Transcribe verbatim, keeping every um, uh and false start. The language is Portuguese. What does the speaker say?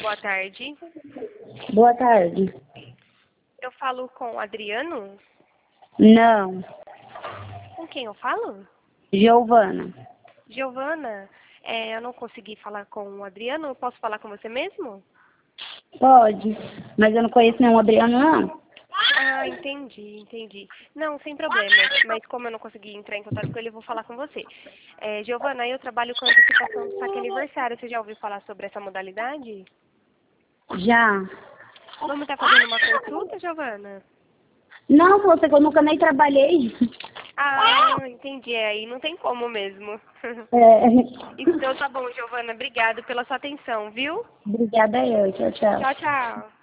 Boa tarde. Boa tarde. Eu falo com o Adriano? Não. Com quem eu falo? Giovana. Giovana, é, eu não consegui falar com o Adriano. Eu posso falar com você mesmo? Pode, mas eu não conheço nenhum Adriano, não. Ah, entendi, entendi. Não, sem problema. Mas como eu não consegui entrar em contato com ele, eu vou falar com você. É, Giovana, eu trabalho com antecipação do saque aniversário. Você já ouviu falar sobre essa modalidade? Já. Vamos estar fazendo uma consulta, Giovana? Não, você que eu nunca nem trabalhei. Ah, entendi. É, aí não tem como mesmo. É. Então tá bom, Giovana. Obrigada pela sua atenção, viu? Obrigada eu. Tchau, tchau. Tchau, tchau.